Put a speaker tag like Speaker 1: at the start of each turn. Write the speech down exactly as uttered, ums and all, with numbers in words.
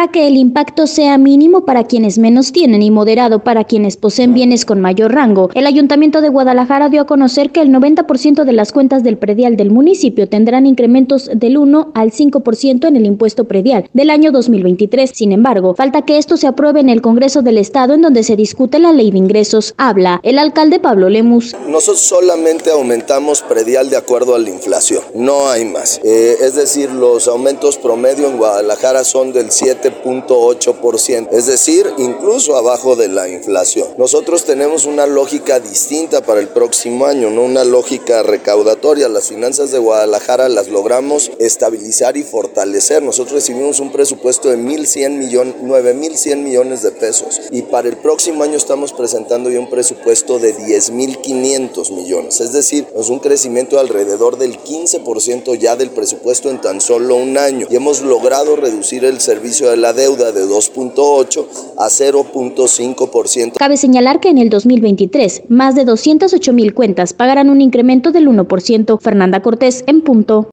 Speaker 1: para que el impacto sea mínimo para quienes menos tienen y moderado para quienes poseen bienes con mayor rango. El Ayuntamiento de Guadalajara dio a conocer que el noventa por ciento de las cuentas del predial del municipio tendrán incrementos del uno al cinco por ciento en el impuesto predial del año dos mil veintitrés. Sin embargo, falta que esto se apruebe en el Congreso del Estado, en donde se discute la ley de ingresos. Habla el alcalde Pablo Lemus.
Speaker 2: Nosotros solamente aumentamos predial de acuerdo a la inflación, no hay más. Eh, es decir, los aumentos promedio en Guadalajara son del siete punto ocho por ciento, es decir, incluso abajo de la inflación. Nosotros tenemos una lógica distinta para el próximo año, no una lógica recaudatoria. Las finanzas de Guadalajara las logramos estabilizar y fortalecer. Nosotros recibimos un presupuesto de mil cien millones, nueve mil cien millones de pesos y para el próximo año estamos presentando ya un presupuesto de diez mil quinientos millones, es decir, es un crecimiento de alrededor del quince por ciento ya del presupuesto en tan solo un año y hemos logrado reducir el servicio de la deuda de dos punto ocho a cero punto cinco por ciento.
Speaker 1: Cabe señalar que en el dos mil veintitrés, más de doscientas ocho mil cuentas pagarán un incremento del uno por ciento. Fernanda Cortés, en punto.